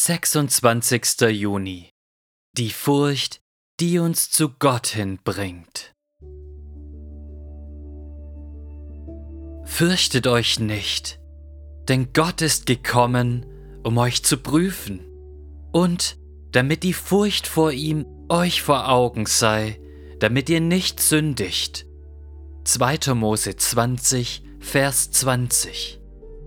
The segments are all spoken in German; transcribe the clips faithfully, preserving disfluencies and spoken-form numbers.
sechsundzwanzigster Juni. Die Furcht, die uns zu Gott hinbringt. Fürchtet euch nicht, denn Gott ist gekommen, um euch zu prüfen, und damit die Furcht vor ihm euch vor Augen sei, damit ihr nicht sündigt. zweiter Mose zwanzig, Vers zwanzig.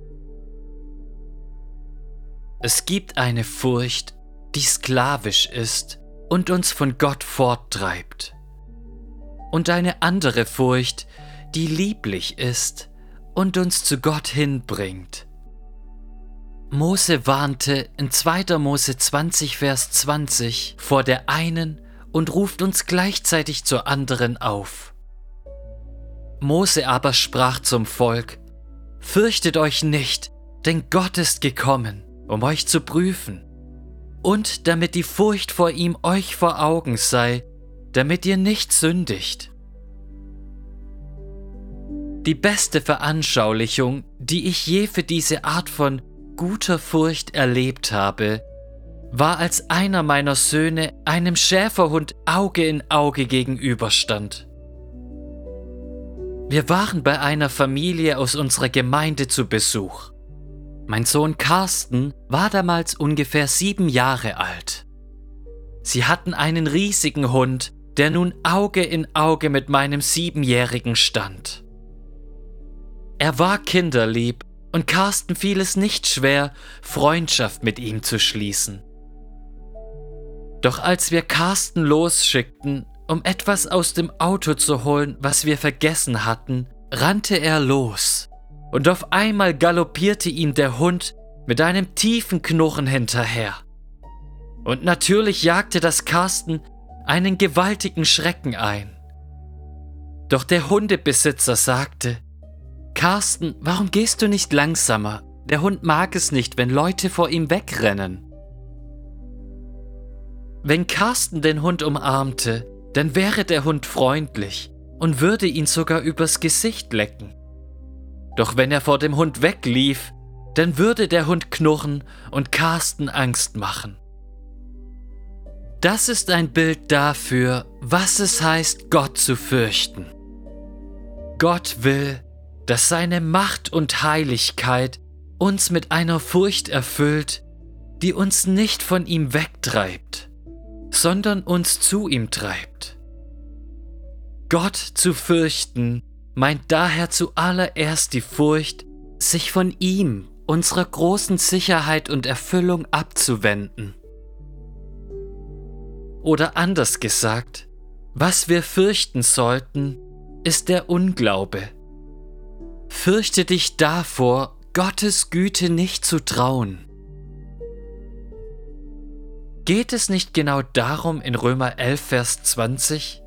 Es gibt eine Furcht, die sklavisch ist und uns von Gott forttreibt. Und eine andere Furcht, die lieblich ist und uns zu Gott hinbringt. Mose warnte in zweiter Mose zwanzig, Vers zwanzig vor der einen und ruft uns gleichzeitig zur anderen auf. Mose aber sprach zum Volk: Fürchtet euch nicht, denn Gott ist gekommen, um euch zu prüfen, und damit die Furcht vor ihm euch vor Augen sei, damit ihr nicht sündigt. Die beste Veranschaulichung, die ich je für diese Art von guter Furcht erlebt habe, war, als einer meiner Söhne einem Schäferhund Auge in Auge gegenüberstand. Wir waren bei einer Familie aus unserer Gemeinde zu Besuch. Mein Sohn Carsten war damals ungefähr sieben Jahre alt. Sie hatten einen riesigen Hund, der nun Auge in Auge mit meinem Siebenjährigen stand. Er war kinderlieb und Carsten fiel es nicht schwer, Freundschaft mit ihm zu schließen. Doch als wir Carsten losschickten, um etwas aus dem Auto zu holen, was wir vergessen hatten, rannte er los. Und auf einmal galoppierte ihm der Hund mit einem tiefen Knurren hinterher. Und natürlich jagte das Carsten einen gewaltigen Schrecken ein. Doch der Hundebesitzer sagte: Carsten, warum gehst du nicht langsamer? Der Hund mag es nicht, wenn Leute vor ihm wegrennen. Wenn Carsten den Hund umarmte, dann wäre der Hund freundlich und würde ihn sogar übers Gesicht lecken. Doch wenn er vor dem Hund weglief, dann würde der Hund knurren und Carsten Angst machen. Das ist ein Bild dafür, was es heißt, Gott zu fürchten. Gott will, dass seine Macht und Heiligkeit uns mit einer Furcht erfüllt, die uns nicht von ihm wegtreibt, sondern uns zu ihm treibt. Gott zu fürchten meint daher zuallererst die Furcht, sich von ihm, unserer großen Sicherheit und Erfüllung abzuwenden. Oder anders gesagt, was wir fürchten sollten, ist der Unglaube. Fürchte dich davor, Gottes Güte nicht zu trauen. Geht es nicht genau darum in Römer elf, Vers zwanzig?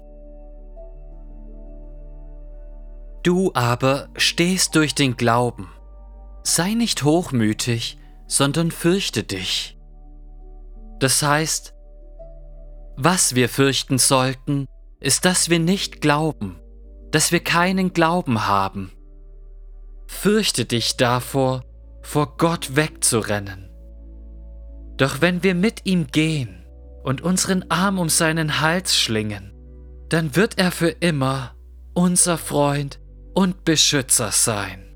Du aber stehst durch den Glauben. Sei nicht hochmütig, sondern fürchte dich. Das heißt, was wir fürchten sollten, ist, dass wir nicht glauben, dass wir keinen Glauben haben. Fürchte dich davor, vor Gott wegzurennen. Doch wenn wir mit ihm gehen und unseren Arm um seinen Hals schlingen, dann wird er für immer unser Freund und Beschützer sein.